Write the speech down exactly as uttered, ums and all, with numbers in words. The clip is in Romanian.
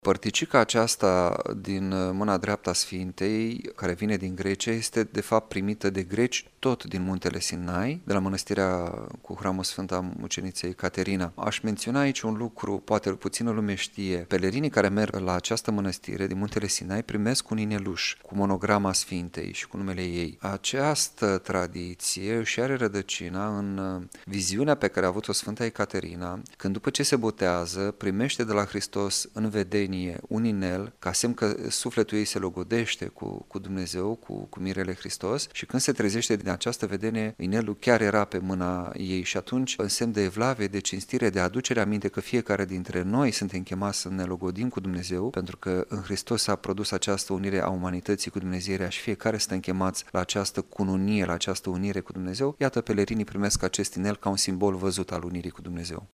Părticica aceasta din mâna dreaptă a Sfintei, care vine din Grecia, este de fapt primită de greci tot din muntele Sinai, de la mănăstirea cu hramul sfânt a muceniței Caterina. Aș menționa aici un lucru, poate puțină lume știe. Pelerinii care merg la această mănăstire din muntele Sinai primesc un ineluș cu monograma Sfintei și cu numele ei. Această tradiție își are rădăcina în viziunea pe care a avut-o Sfânta Ecaterina, când după ce se botează, primește de la Hristos în vedenie un inel, ca semn că sufletul ei se logodește cu, cu Dumnezeu, cu, cu mirele Hristos, și când se trezește din această vedenie, inelul chiar era pe mâna ei și atunci, în semn de evlavie, de cinstire, de aducere aminte că fiecare dintre noi suntem chemați să ne logodim cu Dumnezeu, pentru că în Hristos s-a produs această unire a umanității cu Dumnezeirea și fiecare suntem chemați la această cununie, la această unire cu Dumnezeu. Iată, pelerinii primesc acest inel ca un simbol văzut al unirii cu Dumnezeu.